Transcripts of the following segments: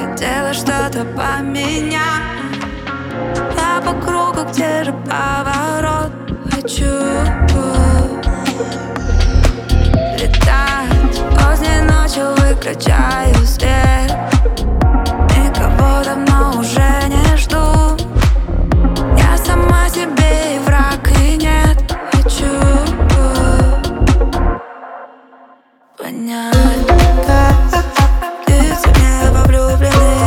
хотела что-то поменять. Я по кругу, где же поворот? Хочу летать. Поздней ночью выключаю свет. Никого давно уже не жду. Я сама себе и враг, и нет. Хочу понять, как птицы в небо влюблены.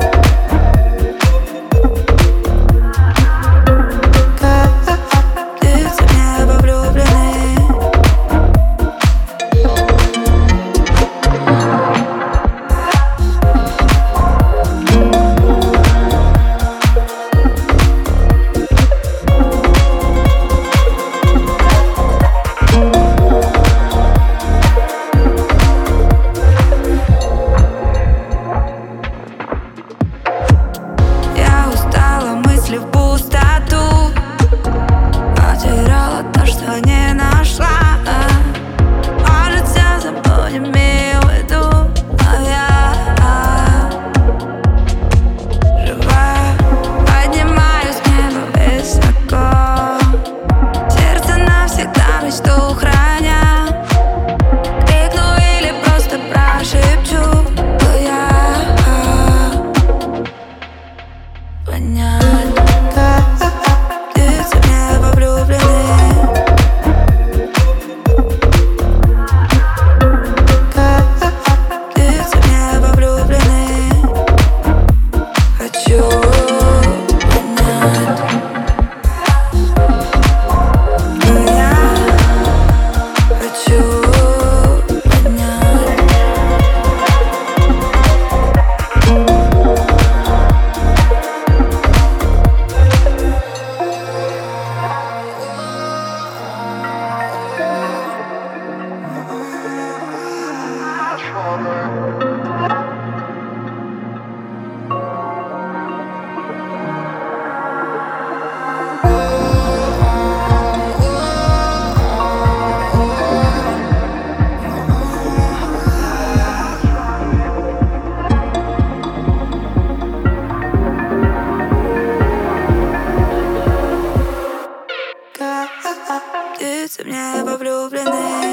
В пустоту потеряла то, что не нашла. Может, все забудем и уйду, но я жива. Поднимаюсь к небу высоко. Сердце навсегда мечту храня. Крикну или просто прошепчу, то я понять. Птицы в небо влюблены.